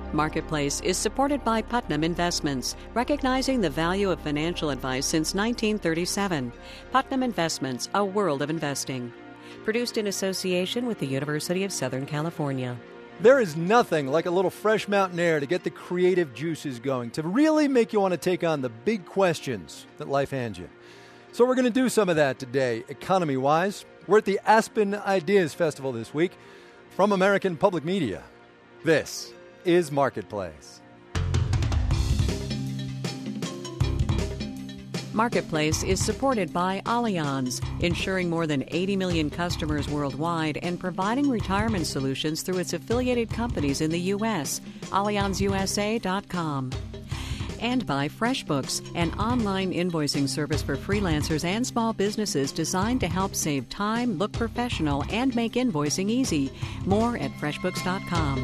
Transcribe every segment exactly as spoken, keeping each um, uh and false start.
Marketplace is supported by Putnam Investments, recognizing the value of financial advice since nineteen thirty-seven. Putnam Investments, a world of investing. Produced in association with the University of Southern California. There is nothing like a little fresh mountain air to get the creative juices going, to really make you want to take on the big questions that life hands you. So we're going to do some of that today, economy-wise. We're at the Aspen Ideas Festival this week. From American Public Media, this is Marketplace. Marketplace is supported by Allianz, insuring more than eighty million customers worldwide and providing retirement solutions through its affiliated companies in the U S, Allianz U S A dot com. And by FreshBooks, an online invoicing service for freelancers and small businesses designed to help save time, look professional, and make invoicing easy. More at FreshBooks dot com.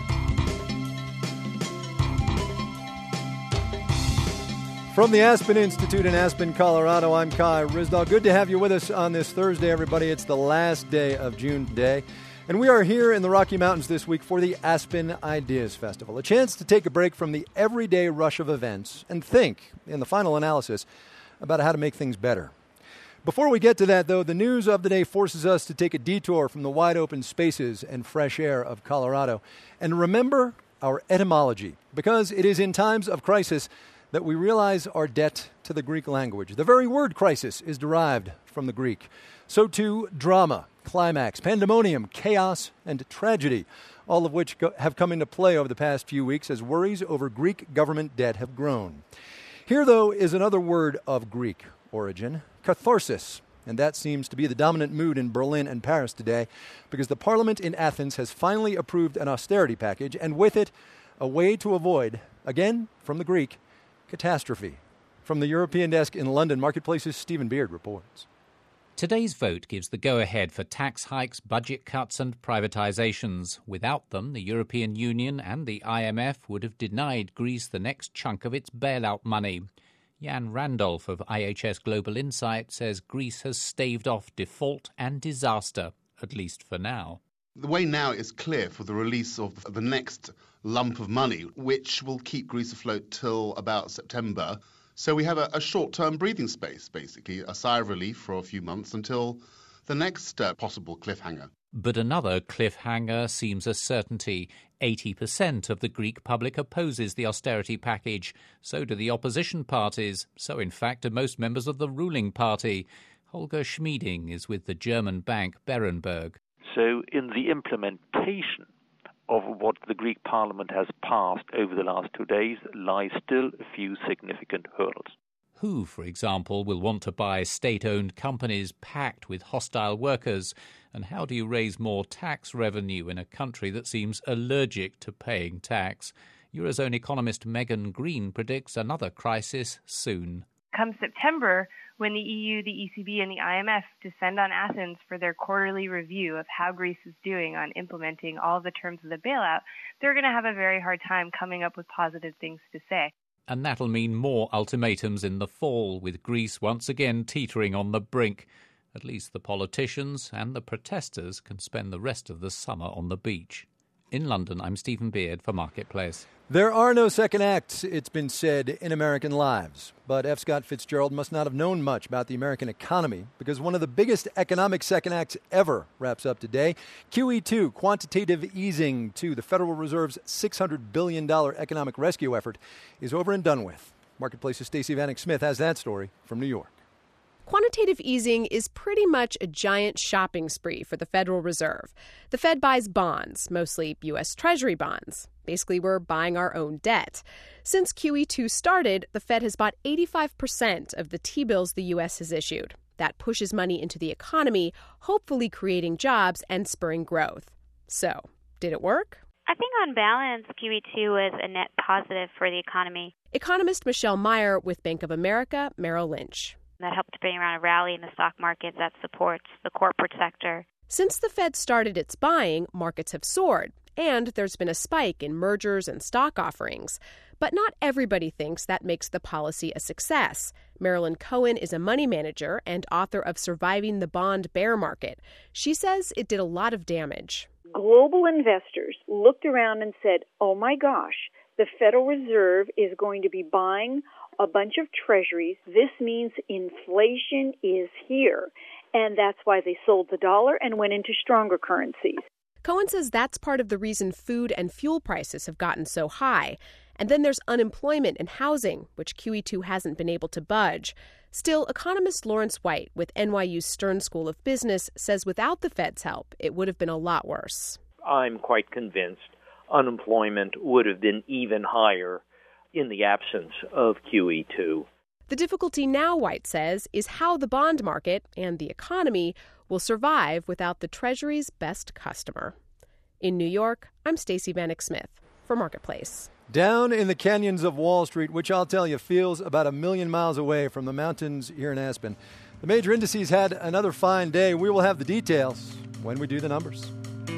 From the Aspen Institute in Aspen, Colorado, I'm Kai Ryssdal. Good to have you with us on this Thursday, everybody. It's the last day of June today. And we are here in the Rocky Mountains this week for the Aspen Ideas Festival, a chance to take a break from the everyday rush of events and think, in the final analysis, about how to make things better. Before we get to that, though, the news of the day forces us to take a detour from the wide-open spaces and fresh air of Colorado and remember our etymology, because it is in times of crisis that we realize our debt to the Greek language. The very word crisis is derived from the Greek. So too, drama, climax, pandemonium, chaos, and tragedy, all of which go- have come into play over the past few weeks as worries over Greek government debt have grown. Here, though, is another word of Greek origin, katharsis, and that seems to be the dominant mood in Berlin and Paris today because the parliament in Athens has finally approved an austerity package, and with it, a way to avoid, again, from the Greek, catastrophe. From the European desk in London, Marketplace's Stephen Beard reports. Today's vote gives the go-ahead for tax hikes, budget cuts and privatizations. Without them, the European Union and the I M F would have denied Greece the next chunk of its bailout money. Jan Randolph of I H S Global Insight says Greece has staved off default and disaster, at least for now. The way now is clear for the release of the next lump of money, which will keep Greece afloat till about September. So we have a, a short-term breathing space, basically, a sigh of relief for a few months until the next uh, possible cliffhanger. But another cliffhanger seems a certainty. eighty percent of the Greek public opposes the austerity package. So do the opposition parties. So, in fact, do most members of the ruling party. Holger Schmieding is with the German bank Berenberg. So in the implementation of what the Greek parliament has passed over the last two days lie still a few significant hurdles. Who, for example, will want to buy state-owned companies packed with hostile workers? And how do you raise more tax revenue in a country that seems allergic to paying tax? Eurozone economist Megan Green predicts another crisis soon. Come September, when the E U, the E C B, and the I M F descend on Athens for their quarterly review of how Greece is doing on implementing all the terms of the bailout, they're going to have a very hard time coming up with positive things to say. And that'll mean more ultimatums in the fall, with Greece once again teetering on the brink. At least the politicians and the protesters can spend the rest of the summer on the beach. In London, I'm Stephen Beard for Marketplace. There are no second acts, it's been said, in American lives. But F. Scott Fitzgerald must not have known much about the American economy because one of the biggest economic second acts ever wraps up today. Q E two, quantitative easing two, the Federal Reserve's six hundred billion dollars economic rescue effort, is over and done with. Marketplace's Stacey Vanek Smith has that story from New York. Quantitative easing is pretty much a giant shopping spree for the Federal Reserve. The Fed buys bonds, mostly U S Treasury bonds. Basically, we're buying our own debt. Since Q E two started, the Fed has bought eighty-five percent of the T-bills the U S has issued. That pushes money into the economy, hopefully creating jobs and spurring growth. So, did it work? I think on balance, Q E two was a net positive for the economy. Economist Michelle Meyer with Bank of America, Merrill Lynch. That helped bring around a rally in the stock market that supports the corporate sector. Since the Fed started its buying, markets have soared, and there's been a spike in mergers and stock offerings. But not everybody thinks that makes the policy a success. Marilyn Cohen is a money manager and author of Surviving the Bond Bear Market. She says it did a lot of damage. Global investors looked around and said, oh my gosh, The Federal Reserve is going to be buying a bunch of treasuries. This means inflation is here, and that's why they sold the dollar and went into stronger currencies. Cohen says that's part of the reason food and fuel prices have gotten so high. And then there's unemployment and housing, which Q E two hasn't been able to budge. Still, economist Lawrence White with N Y U's Stern School of Business says without the Fed's help, it would have been a lot worse. I'm quite convinced unemployment would have been even higher in the absence of Q E two. The difficulty now, White says, is how the bond market and the economy will survive without the Treasury's best customer. In New York, I'm Stacey Vanek Smith for Marketplace. Down in the canyons of Wall Street, which I'll tell you feels about a million miles away from the mountains here in Aspen, the major indices had another fine day. We will have the details when we do the numbers.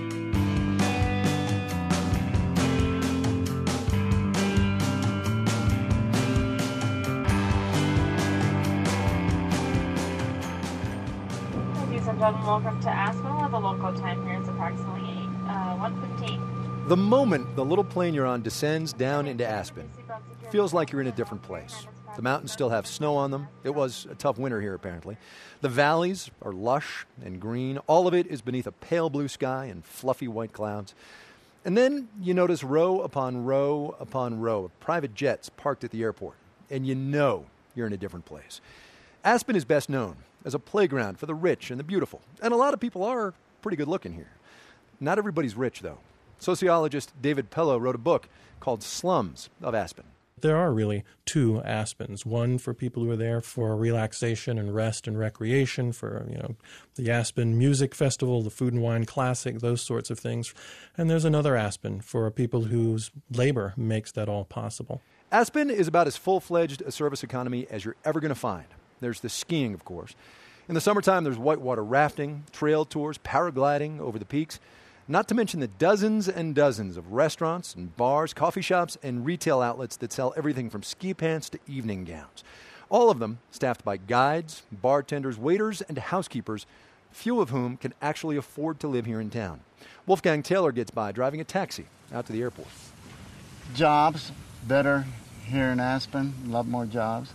Ladies and gentlemen, welcome to Aspen, where the local time here is approximately uh, one fifteen. The moment the little plane you're on descends down into Aspen, feels like you're in a different place. The mountains still have snow on them. It was a tough winter here, apparently. The valleys are lush and green. All of it is beneath a pale blue sky and fluffy white clouds. And then you notice row upon row upon row of private jets parked at the airport, and you know you're in a different place. Aspen is best known as a playground for the rich and the beautiful, and a lot of people are pretty good looking here. Not everybody's rich, though. Sociologist David Pello wrote a book called Slums of Aspen. There are really two Aspens, one for people who are there for relaxation and rest and recreation, for, you know, the Aspen Music Festival, the Food and Wine Classic, those sorts of things. And there's another Aspen for people whose labor makes that all possible. Aspen is about as full-fledged a service economy as you're ever going to find. There's the skiing, of course. In the summertime, there's whitewater rafting, trail tours, paragliding over the peaks. Not to mention the dozens and dozens of restaurants and bars, coffee shops, and retail outlets that sell everything from ski pants to evening gowns. All of them staffed by guides, bartenders, waiters, and housekeepers, few of whom can actually afford to live here in town. Wolfgang Taylor gets by driving a taxi out to the airport. Jobs, better here in Aspen, a lot more jobs.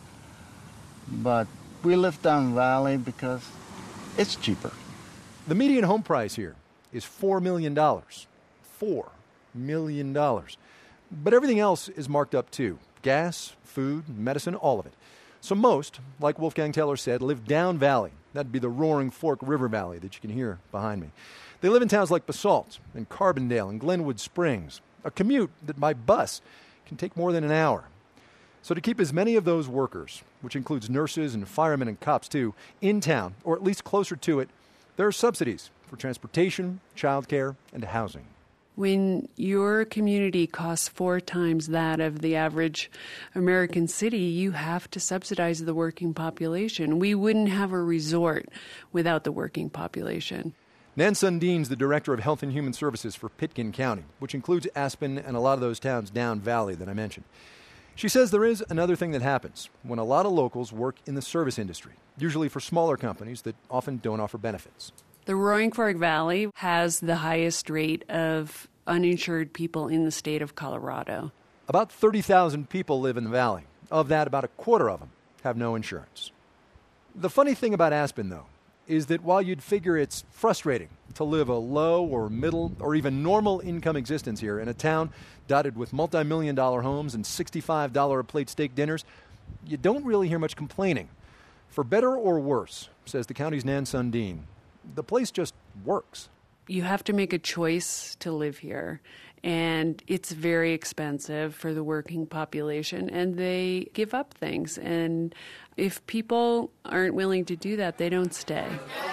But we live down valley because it's cheaper. The median home price here is four million dollars. four million dollars. But everything else is marked up too. Gas, food, medicine, all of it. So most, like Wolfgang Taylor said, live down valley. That'd be the Roaring Fork River Valley that you can hear behind me. They live in towns like Basalt and Carbondale and Glenwood Springs, a commute that by bus can take more than an hour. So to keep as many of those workers, which includes nurses and firemen and cops too, in town, or at least closer to it, there are subsidies for transportation, childcare, and housing. When your community costs four times that of the average American city, you have to subsidize the working population. We wouldn't have a resort without the working population. Nan Sundin's the Director of Health and Human Services for Pitkin County, which includes Aspen and a lot of those towns down valley that I mentioned. She says there is another thing that happens when a lot of locals work in the service industry, usually for smaller companies that often don't offer benefits. The Roaring Fork Valley has the highest rate of uninsured people in the state of Colorado. About thirty thousand people live in the valley. Of that, about a quarter of them have no insurance. The funny thing about Aspen, though, is that while you'd figure it's frustrating to live a low or middle or even normal income existence here in a town dotted with multi-million dollar homes and sixty-five dollars a plate steak dinners, you don't really hear much complaining. For better or worse, says the county's Nan Sundin, the place just works. You have to make a choice to live here, and it's very expensive for the working population, and they give up things. And if people aren't willing to do that, they don't stay.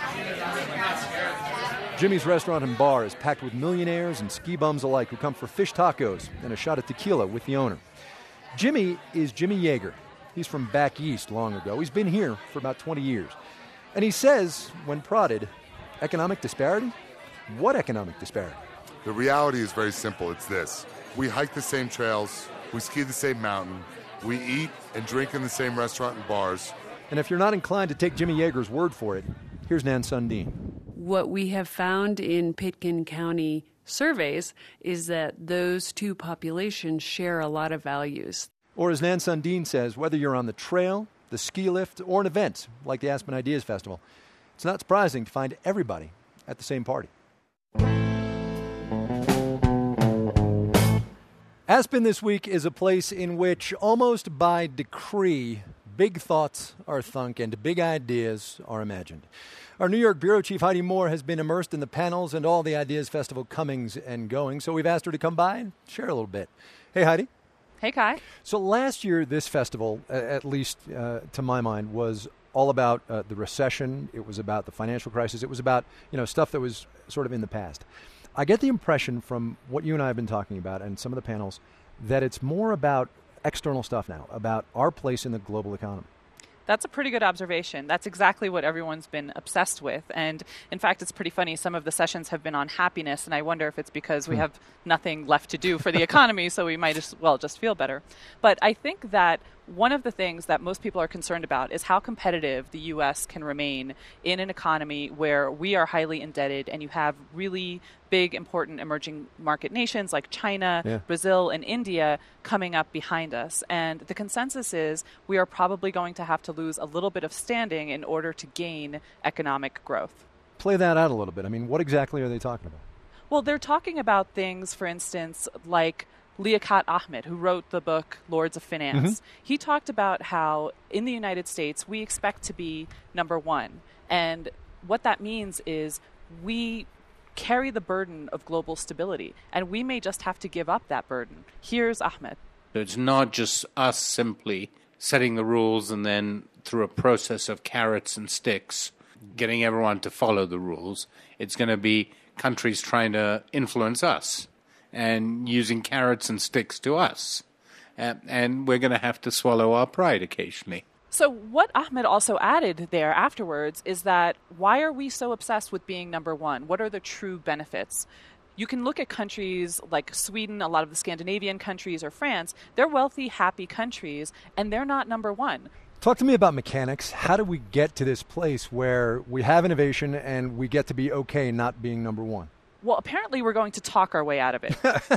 Jimmy's Restaurant and Bar is packed with millionaires and ski bums alike who come for fish tacos and a shot at tequila with the owner. Jimmy is Jimmy Yeager. He's from back east long ago. He's been here for about twenty years. And he says, when prodded, economic disparity? What economic disparity? The reality is very simple. It's this. We hike the same trails. We ski the same mountain. We eat and drink in the same restaurant and bars. And if you're not inclined to take Jimmy Yeager's word for it, here's Nan Sundin. What we have found in Pitkin County surveys is that those two populations share a lot of values. Or as Nan Sundin says, whether you're on the trail, the ski lift, or an event like the Aspen Ideas Festival, it's not surprising to find everybody at the same party. Aspen this week is a place in which, almost by decree, big thoughts are thunk and big ideas are imagined. Our New York bureau chief, Heidi Moore, has been immersed in the panels and all the Ideas Festival comings and goings, so we've asked her to come by and share a little bit. Hey, Heidi. Hey, Kai. So last year, this festival, at least uh, to my mind, was all about uh, the recession. It was about the financial crisis. It was about, you know, stuff that was sort of in the past. I get the impression from what you and I have been talking about and some of the panels that it's more about external stuff now, about our place in the global economy. That's a pretty good observation. That's exactly what everyone's been obsessed with. And in fact, it's pretty funny. Some of the sessions have been on happiness, and I wonder if it's because we have nothing left to do for the economy, so we might as well just feel better. But I think that one of the things that most people are concerned about is how competitive the U S can remain in an economy where we are highly indebted and you have really big, important emerging market nations like China, yeah. Brazil, and India coming up behind us. And the consensus is we are probably going to have to lose a little bit of standing in order to gain economic growth. Play that out a little bit. I mean, what exactly are they talking about? Well, they're talking about things, for instance, like Liaquat Ahamed, who wrote the book Lords of Finance. Mm-hmm. He talked about how in the United States we expect to be number one. And what that means is we carry the burden of global stability, and we may just have to give up that burden. Here's Ahmed. It's not just us simply setting the rules and then through a process of carrots and sticks getting everyone to follow the rules. It's going to be countries trying to influence us and using carrots and sticks to us. Uh, and we're going to have to swallow our pride occasionally. So what Ahmed also added there afterwards is that why are we so obsessed with being number one? What are the true benefits? You can look at countries like Sweden, a lot of the Scandinavian countries, or France. They're wealthy, happy countries, and they're not number one. Talk to me about mechanics. How do we get to this place where we have innovation and we get to be okay not being number one? Well, apparently we're going to talk our way out of it.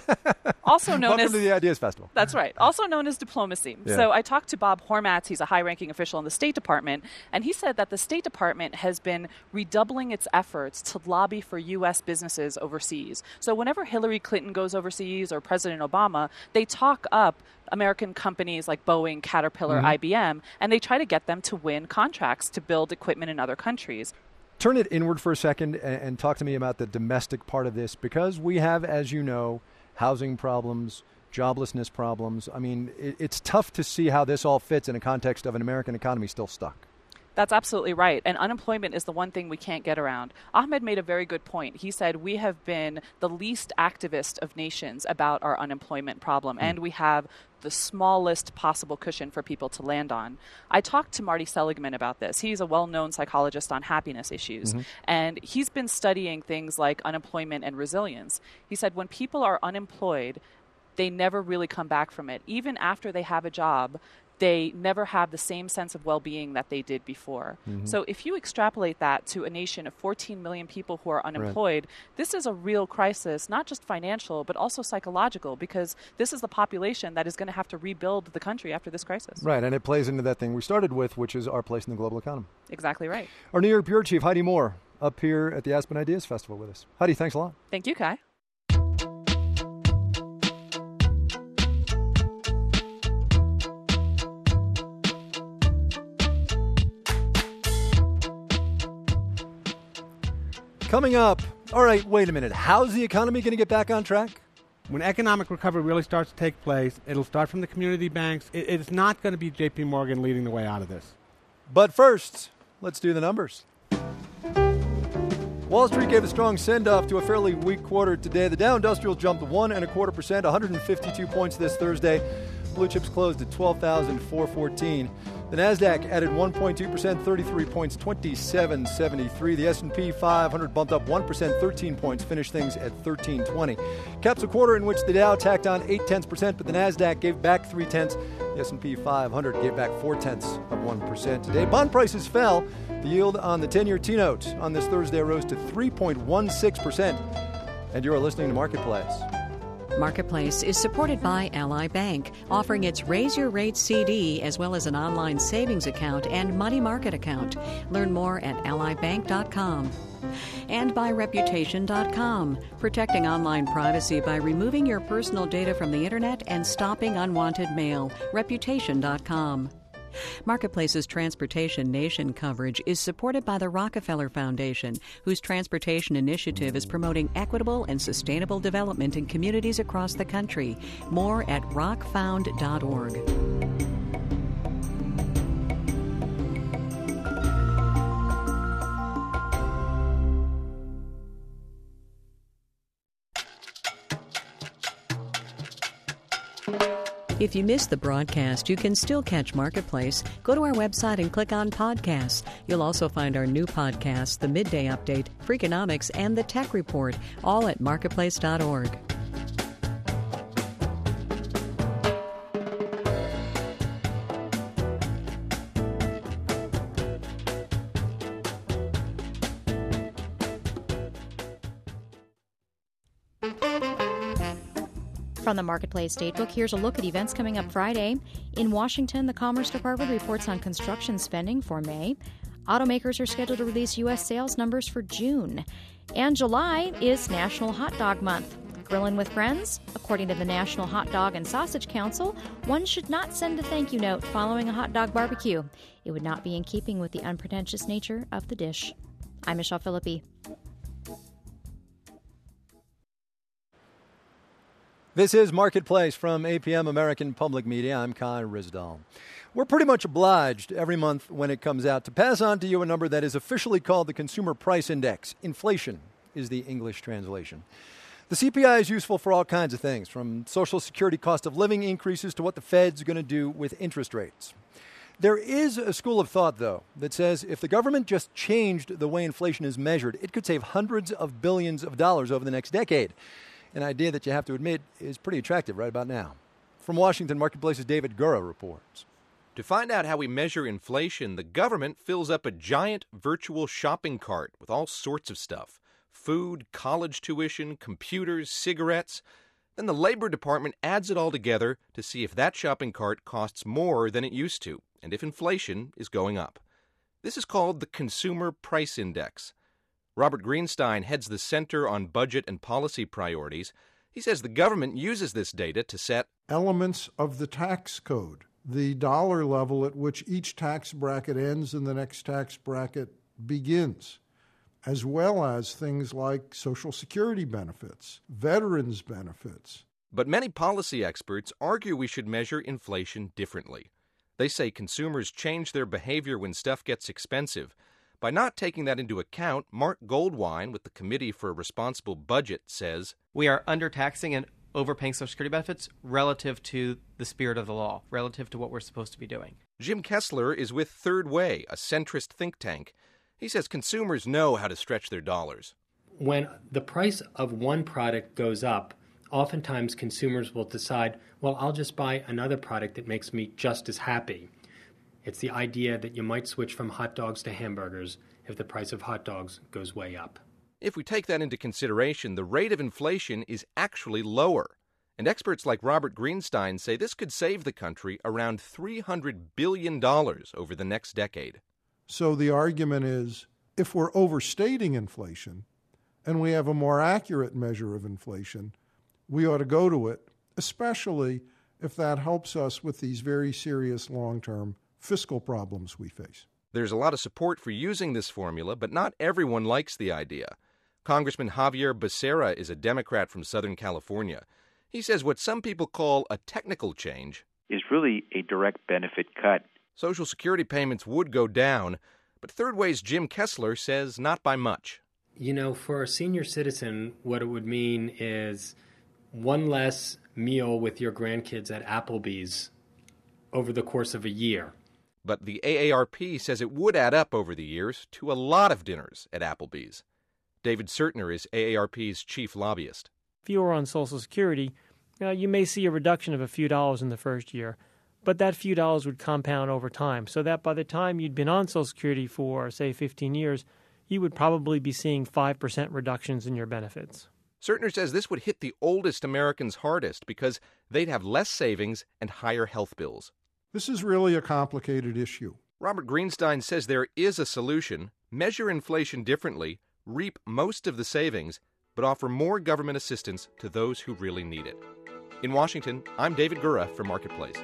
Also known Welcome as to the Ideas Festival. That's right. Also known as diplomacy. Yeah. So I talked to Bob Hormats. He's a high-ranking official in the State Department, and he said that the State Department has been redoubling its efforts to lobby for U S businesses overseas. So whenever Hillary Clinton goes overseas or President Obama, they talk up American companies like Boeing, Caterpillar, mm-hmm. I B M, and they try to get them to win contracts to build equipment in other countries. Turn it inward for a second and, and talk to me about the domestic part of this, because we have, as you know, housing problems, joblessness problems. I mean, it, it's tough to see how this all fits in a context of an American economy still stuck. That's absolutely right. And unemployment is the one thing we can't get around. Ahmed made a very good point. He said we have been the least activist of nations about our unemployment problem, mm. and we have the smallest possible cushion for people to land on. I talked to Marty Seligman about this. He's a well-known psychologist on happiness issues, mm-hmm. and he's been studying things like unemployment and resilience. He said when people are unemployed, they never really come back from it. Even after they have a job, they never have the same sense of well-being that they did before. Mm-hmm. So if you extrapolate that to a nation of fourteen million people who are unemployed, right. this is a real crisis, not just financial, but also psychological, because this is the population that is going to have to rebuild the country after this crisis. Right, and it plays into that thing we started with, which is our place in the global economy. Exactly right. Our New York bureau chief, Heidi Moore, up here at the Aspen Ideas Festival with us. Heidi, thanks a lot. Thank you, Kai. Coming up, all right, wait a minute. How's the economy going to get back on track? When economic recovery really starts to take place, it'll start from the community banks. It, it's not going to be J P Morgan leading the way out of this. But first, let's do the numbers. Wall Street gave a strong send-off to a fairly weak quarter today. The Dow Industrials jumped one and a quarter percent, one hundred fifty-two points this Thursday. Blue chips closed at twelve thousand four hundred fourteen. The Nasdaq added one point two percent, thirty-three points, twenty-seven seventy-three. The S and P five hundred bumped up one percent, thirteen points, finished things at thirteen twenty. Caps a quarter in which the Dow tacked on eight tenths percent, but the Nasdaq gave back three tenths. The S and P five hundred gave back four tenths of one percent today. Bond prices fell. The yield on the ten-year T-note on this Thursday rose to three point one six percent. And you are listening to Marketplace. Marketplace is supported by Ally Bank, offering its Raise Your Rate C D as well as an online savings account and money market account. Learn more at ally bank dot com. And by reputation dot com, protecting online privacy by removing your personal data from the Internet and stopping unwanted mail. reputation dot com. Marketplace's Transportation Nation coverage is supported by the Rockefeller Foundation, whose transportation initiative is promoting equitable and sustainable development in communities across the country. More at rock found dot org. If you missed the broadcast, you can still catch Marketplace. Go to our website and click on Podcasts. You'll also find our new podcasts, The Midday Update, Freakonomics, and The Tech Report, all at marketplace dot org. From the Marketplace Datebook, here's a look at events coming up Friday. In Washington, the Commerce Department reports on construction spending for May. Automakers are scheduled to release U S sales numbers for June. And July is National Hot Dog Month. Grilling with friends? According to the National Hot Dog and Sausage Council, one should not send a thank you note following a hot dog barbecue. It would not be in keeping with the unpretentious nature of the dish. I'm Michelle Philippi. This is Marketplace from A P M American Public Media. I'm Kai Ryssdal. We're pretty much obliged every month when it comes out to pass on to you a number that is officially called the Consumer Price Index. Inflation is the English translation. The C P I is useful for all kinds of things, from Social Security cost of living increases to what the Fed's going to do with interest rates. There is a school of thought, though, that says if the government just changed the way inflation is measured, it could save hundreds of billions of dollars over the next decade. An idea that you have to admit is pretty attractive right about now. From Washington, Marketplace's David Gura reports. To find out how we measure inflation, the government fills up a giant virtual shopping cart with all sorts of stuff. Food, college tuition, computers, cigarettes. Then the Labor Department adds it all together to see if that shopping cart costs more than it used to, and if inflation is going up. This is called the Consumer Price Index. Robert Greenstein heads the Center on Budget and Policy Priorities. He says the government uses this data to set elements of the tax code, the dollar level at which each tax bracket ends and the next tax bracket begins, as well as things like Social Security benefits, veterans benefits. But many policy experts argue we should measure inflation differently. They say consumers change their behavior when stuff gets expensive. By not taking that into account, Mark Goldwine with the Committee for a Responsible Budget says, we are undertaxing and overpaying Social Security benefits relative to the spirit of the law, relative to what we're supposed to be doing. Jim Kessler is with Third Way, a centrist think tank. He says consumers know how to stretch their dollars. When the price of one product goes up, oftentimes consumers will decide, well, I'll just buy another product that makes me just as happy. It's the idea that you might switch from hot dogs to hamburgers if the price of hot dogs goes way up. If we take that into consideration, the rate of inflation is actually lower. And experts like Robert Greenstein say this could save the country around three hundred billion dollars over the next decade. So the argument is, if we're overstating inflation and we have a more accurate measure of inflation, we ought to go to it, especially if that helps us with these very serious long-term fiscal problems we face. There's a lot of support for using this formula, but not everyone likes the idea. Congressman Javier Becerra is a Democrat from Southern California. He says what some people call a technical change is really a direct benefit cut. Social Security payments would go down, but Third Way's Jim Kessler says not by much. You know, for a senior citizen, what it would mean is one less meal with your grandkids at Applebee's over the course of a year. But the A A R P says it would add up over the years to a lot of dinners at Applebee's. David Sertner is A A R P's chief lobbyist. If you were on Social Security, uh, you may see a reduction of a few dollars in the first year, but that few dollars would compound over time, so that by the time you'd been on Social Security for, say, fifteen years, you would probably be seeing five percent reductions in your benefits. Sertner says this would hit the oldest Americans hardest because they'd have less savings and higher health bills. This is really a complicated issue. Robert Greenstein says there is a solution: measure inflation differently, reap most of the savings, but offer more government assistance to those who really need it. In Washington, I'm David Gura for Marketplace.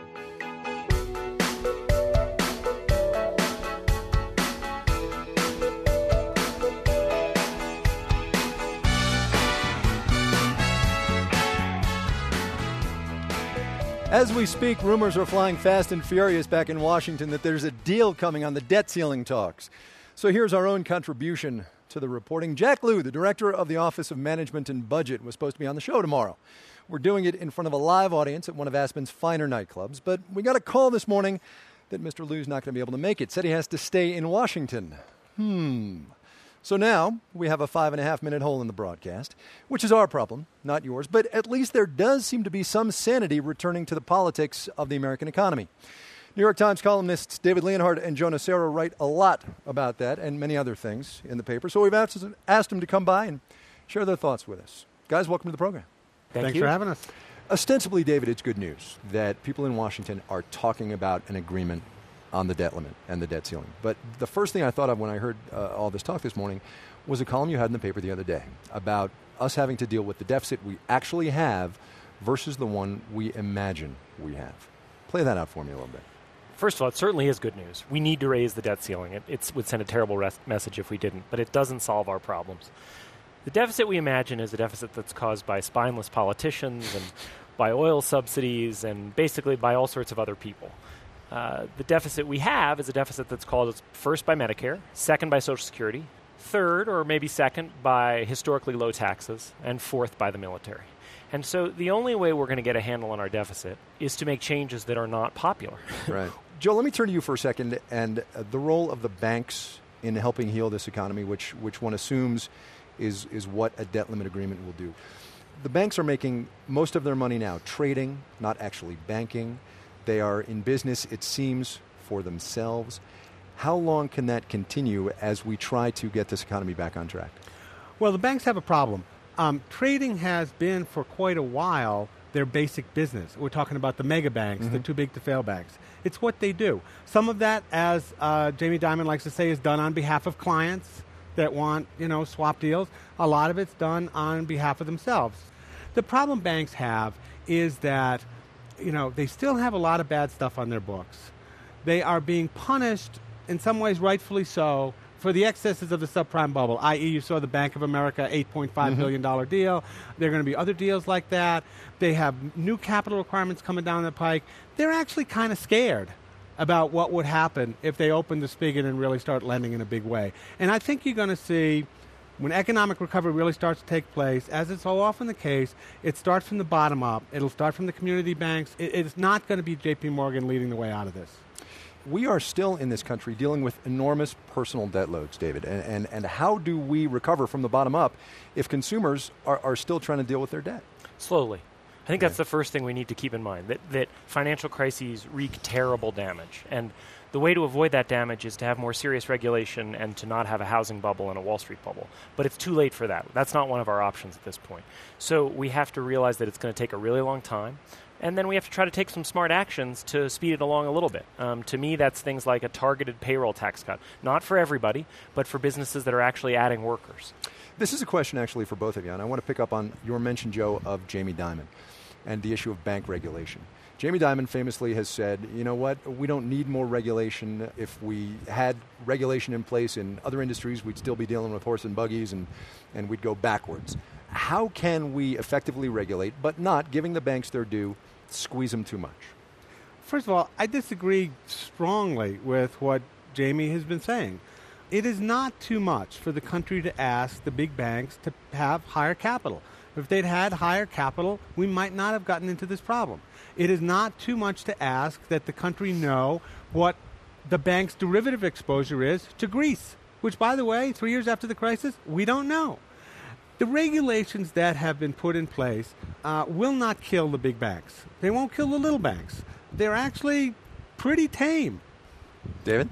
As we speak, rumors are flying fast and furious back in Washington that there's a deal coming on the debt ceiling talks. So here's our own contribution to the reporting. Jack Lew, the director of the Office of Management and Budget, was supposed to be on the show tomorrow. We're doing it in front of a live audience at one of Aspen's finer nightclubs, but we got a call this morning that Mister Lew's not going to be able to make it. Said he has to stay in Washington. Hmm. So now we have a five and a half minute hole in the broadcast, which is our problem, not yours. But at least there does seem to be some sanity returning to the politics of the American economy. New York Times columnists David Leonhardt and Jonah Serra write a lot about that and many other things in the paper. So we've asked, asked them to come by and share their thoughts with us. Guys, welcome to the program. Thank Thanks you. for having us. Ostensibly, David, it's good news that people in Washington are talking about an agreement on the debt limit and the debt ceiling. But the first thing I thought of when I heard uh, all this talk this morning was a column you had in the paper the other day about us having to deal with the deficit we actually have versus the one we imagine we have. Play that out for me a little bit. First of all, it certainly is good news. We need to raise the debt ceiling. It it's, would send a terrible res- message if we didn't, but it doesn't solve our problems. The deficit we imagine is a deficit that's caused by spineless politicians and by oil subsidies and basically by all sorts of other people. Uh, the deficit we have is a deficit that's caused first by Medicare, second by Social Security, third or maybe second by historically low taxes, and fourth by the military. And so the only way we're going to get a handle on our deficit is to make changes that are not popular. Right. Joe, let me turn to you for a second and uh, the role of the banks in helping heal this economy, which which one assumes is is what a debt limit agreement will do. The banks are making most of their money now trading, not actually banking. They are in business, it seems, for themselves. How long can that continue as we try to get this economy back on track? Well, the banks have a problem. Um, trading has been for quite a while their basic business. We're talking about the mega banks, mm-hmm. the too big to fail banks. It's what they do. Some of that, as uh, Jamie Dimon likes to say, is done on behalf of clients that want, you know, swap deals. A lot of it's done on behalf of themselves. The problem banks have is that you know, they still have a lot of bad stuff on their books. They are being punished, in some ways rightfully so, for the excesses of the subprime bubble, that is you saw the Bank of America eight point five mm-hmm. billion dollars deal. There are going to be other deals like that. They have new capital requirements coming down the pike. They're actually kind of scared about what would happen if they open the spigot and really start lending in a big way. And I think you're going to see, when economic recovery really starts to take place, as is so often the case, it starts from the bottom up. It'll start from the community banks. It, it's not going to be J P Morgan leading the way out of this. We are still in this country dealing with enormous personal debt loads, David. And, and, and how do we recover from the bottom up if consumers are, are still trying to deal with their debt? Slowly. I think okay. that's the first thing we need to keep in mind, that, that financial crises wreak terrible damage. And the way to avoid that damage is to have more serious regulation and to not have a housing bubble and a Wall Street bubble. But it's too late for that. That's not one of our options at this point. So we have to realize that it's going to take a really long time. And then we have to try to take some smart actions to speed it along a little bit. Um, to me, that's things like a targeted payroll tax cut. Not for everybody, but for businesses that are actually adding workers. This is a question actually for both of you, and I want to pick up on your mention, Joe, of Jamie Dimon and the issue of bank regulation. Jamie Dimon famously has said, you know what, we don't need more regulation. If we had regulation in place in other industries, we'd still be dealing with horse and buggies and, and we'd go backwards. How can we effectively regulate, but not, giving the banks their due, squeeze them too much? First of all, I disagree strongly with what Jamie has been saying. It is not too much for the country to ask the big banks to have higher capital. If they'd had higher capital, we might not have gotten into this problem. It is not too much to ask that the country know what the bank's derivative exposure is to Greece, which, by the way, three years after the crisis, we don't know. The regulations that have been put in place uh, will not kill the big banks. They won't kill the little banks. They're actually pretty tame. David?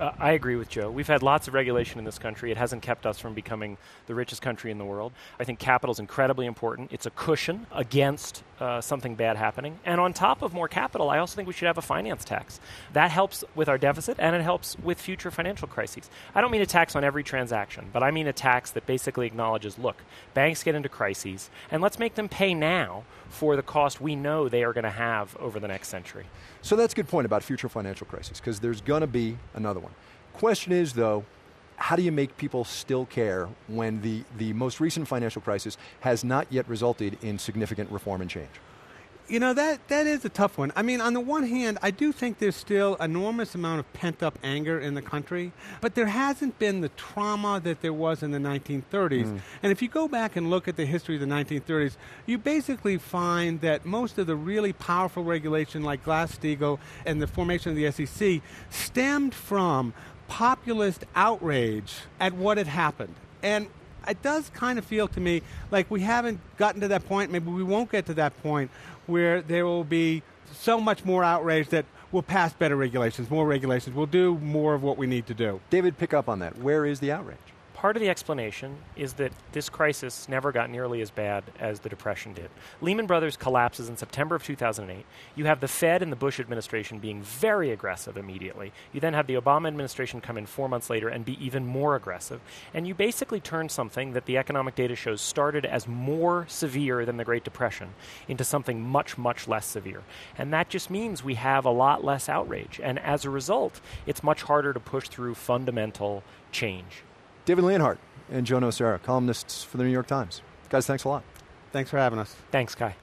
Uh, I agree with Joe. We've had lots of regulation in this country. It hasn't kept us from becoming the richest country in the world. I think capital is incredibly important. It's a cushion against uh, something bad happening. And on top of more capital, I also think we should have a finance tax. That helps with our deficit, and it helps with future financial crises. I don't mean a tax on every transaction, but I mean a tax that basically acknowledges, look, banks get into crises, and let's make them pay now for the cost we know they are going to have over the next century. So that's a good point about future financial crises, because there's going to be another one. Question is, though, how do you make people still care when the, the most recent financial crisis has not yet resulted in significant reform and change? You know, that that is a tough one. I mean, on the one hand, I do think there's still enormous amount of pent-up anger in the country, but there hasn't been the trauma that there was in the nineteen thirties. Mm. And if you go back and look at the history of the nineteen thirties, you basically find that most of the really powerful regulation like Glass-Steagall and the formation of the S E C stemmed from populist outrage at what had happened. And it does kind of feel to me like we haven't gotten to that point, maybe we won't get to that point, where there will be so much more outrage that we'll pass better regulations, more regulations, we'll do more of what we need to do. David, pick up on that. Where is the outrage? Part of the explanation is that this crisis never got nearly as bad as the Depression did. Lehman Brothers collapses in September of two thousand eight. You have the Fed and the Bush administration being very aggressive immediately. You then have the Obama administration come in four months later and be even more aggressive. And you basically turn something that the economic data shows started as more severe than the Great Depression into something much, much less severe. And that just means we have a lot less outrage. And as a result, it's much harder to push through fundamental change. David Leonhardt and Joe Nocera, columnists for the New York Times. Guys, thanks a lot. Thanks for having us. Thanks, Kai.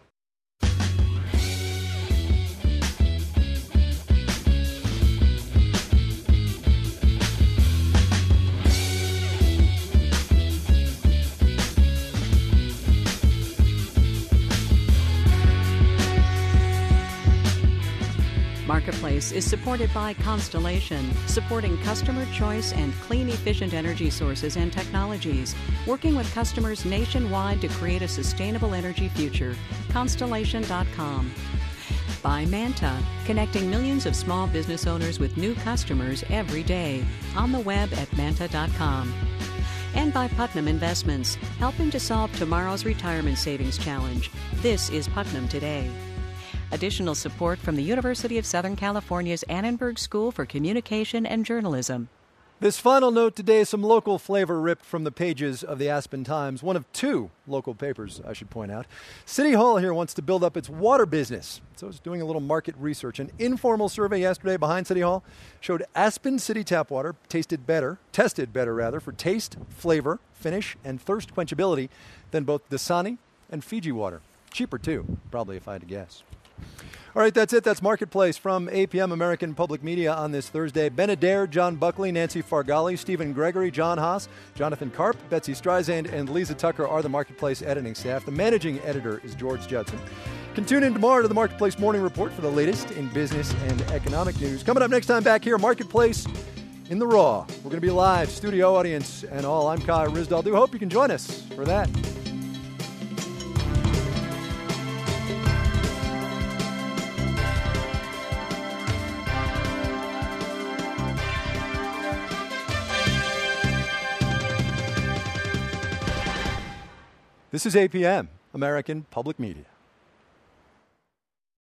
Marketplace is supported by Constellation, supporting customer choice and clean, efficient energy sources and technologies, working with customers nationwide to create a sustainable energy future. Constellation dot com. By Manta, connecting millions of small business owners with new customers every day, on the web at manta dot com. And by Putnam Investments, helping to solve tomorrow's retirement savings challenge. This is Putnam Today. Additional support from the University of Southern California's Annenberg School for Communication and Journalism. This final note today, some local flavor ripped from the pages of the Aspen Times, one of two local papers, I should point out. City Hall here wants to build up its water business, so it's doing a little market research. An informal survey yesterday behind City Hall showed Aspen City tap water tasted better, tested better rather, for taste, flavor, finish, and thirst quenchability than both Dasani and Fiji water. Cheaper too, probably, if I had to guess. All right, that's it. That's Marketplace from A P M American Public Media on this Thursday. Ben Adair, John Buckley, Nancy Fargali, Stephen Gregory, John Haas, Jonathan Karp, Betsy Streisand, and Lisa Tucker are the Marketplace editing staff. The managing editor is George Judson. Can tune in tomorrow to the Marketplace Morning Report for the latest in business and economic news. Coming up next time back here, Marketplace in the Raw. We're going to be live, studio audience and all. I'm Kai Ryssdal. Do hope you can join us for that. This is A P M, American Public Media.